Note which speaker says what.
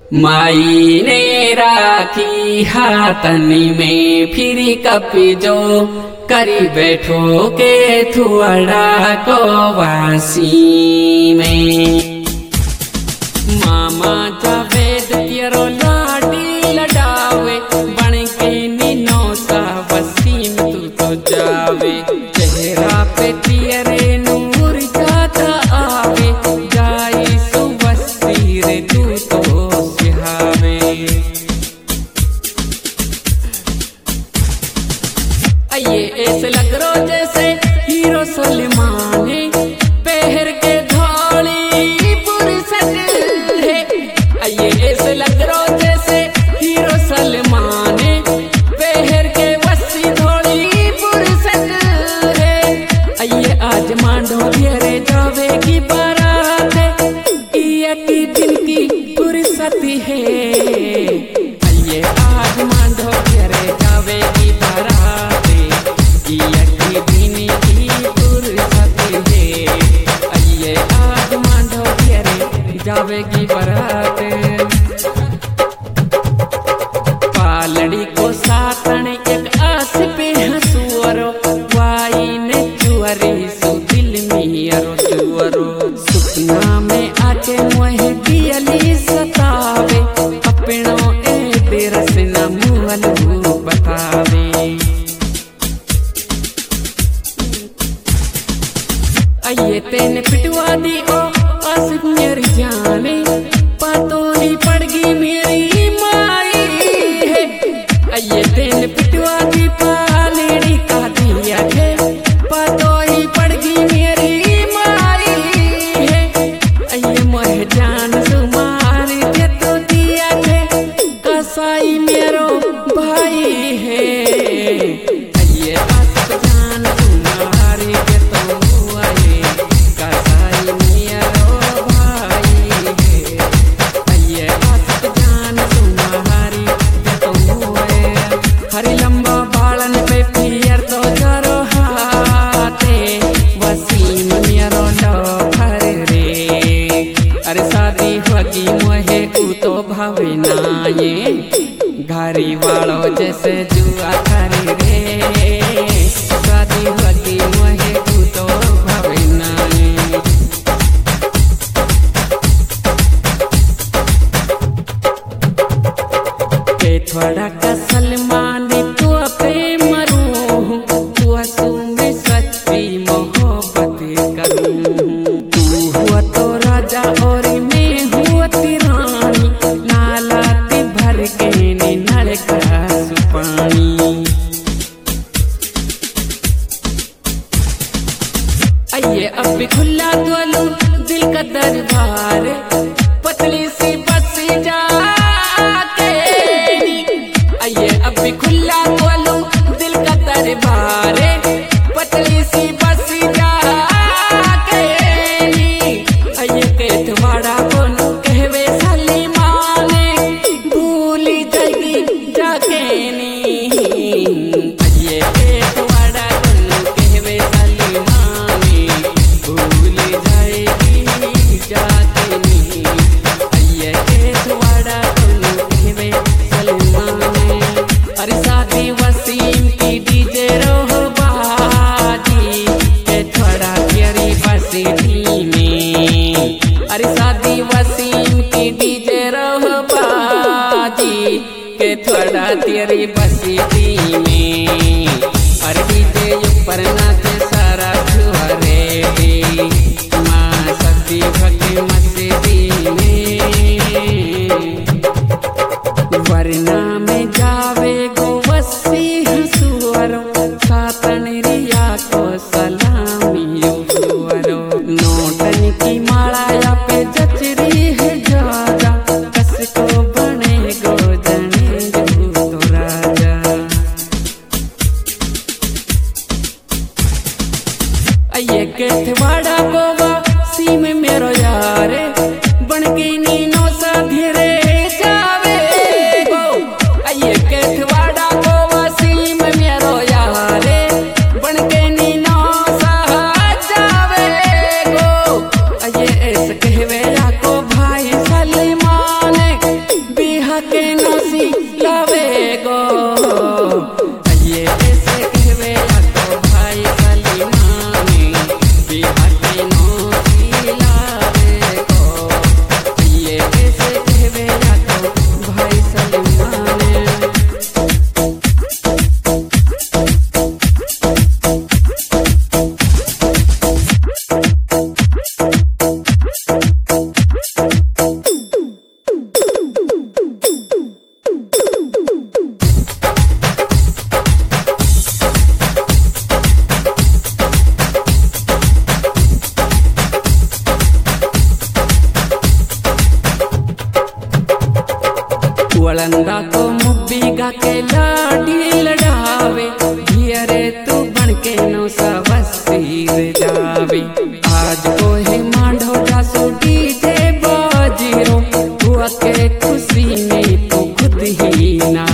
Speaker 1: माई ने राखी हाथन में फिर कपी जो करी बैठो के थुअड़ा को वासी में। मामा जावेद तेरो लाडी लडावे बन के नीनो सा वसीम तू तो जावे। चेहरा पे तेरे नूर जाता आवे जाई सुबस्ती रे तू तो सिहावे। ये ऐसे लग रो जैसे हीरो सलमान पहर के धौली पुरसत है। ये ऐसे लग रो जैसे हीरो सलमान पहर के वसी धौली पुरसत है। ये आज मांडो घेरे जावेगी बारात ये की दिन की पुरसत है। ये आज मांडो घेरे जावेगी बारात जावेगी बारात। पालड़ी को सातन एक आस पे हंसुअरो वाई ने चुअरी सु दिल मियरो चुअरो। सुपना में आके मोहे दियली सतावे अपनो ए बेरस न मुहल बतावे। ये तेने पिटवा दी ओ आसिफ मेरी जाने पातोली पड़ गई मेरी माई है। ये तेने पिटवा दी पालेड़ी का दिया है पातोली पड़ गई मेरी माई है। ये मोह जान सुमारी के तो दिया है कसाई मेरो भाई है। ये आसिफ जान सुमारी के तो हरी लंबा बालन पे पियर तो जरो हाथे वसीम मेरो लो हरे रे। अरे शादी होगी मोहे ऊ तो भावे ना ये घरी वालों जैसे जुआ करे रे। शादी होगी मोहे ऊ तो भावे ना ये। के थोड़ा का सलमान तू प्रेम रू तू हंसू में सच्ची मोहब्बत करूं। तू हुआ तो राजा और मैं हुआ रानी नालाती भर के नलका सुपानी। आइए अब भी खुला दोलू दिल का दरबार पतली सी बस जा खुला बोलो दिल का दरबार पतली सी बस जा के। ये केतवाड़ा बोलो कहवे सलीमान भूली जाएगी जाके नी। ये केतवाड़ा बोलो कहवे सलीमान भूली जाएगी जाके नी। ये केतवाड़ा बोलो कहवे सलीमान। अरे शादी वसीम की डीजे रोह बाजी के थोड़ा तेरी बसी में। अरे शादी वसीम की डीजे रोह बाजी के थोड़ा तेरी बसी में। अरे डीजे ऊपर नाचे सारा छुअरे दी माँ सती भक्ति मस्ती में। वरना में जावे गो वसी हंसुअरो सातन रिया को सलामी सुअरो। नोटन की माला या पे जचरी है ज्यादा कस को बने गो जने जो तो राजा। ये केतवाड़ा गोवा सीम मेरो यार बन के नीनो सा धीरे जावे गो। ये के नौसी लावे गो ये ऐसे कहवे तो भाई सलीमानी बिहा के नौसी लावे गो ये ऐसे कहवे तो भाई सलीमानी। वलंदा को मुब्बी गा के लाडी लड़ावे धियरे तू बन के नो सा वसीर जावे आज को है मांडो जासो डीजे बाजीरो तू अके खुशी में तू खुद ही ना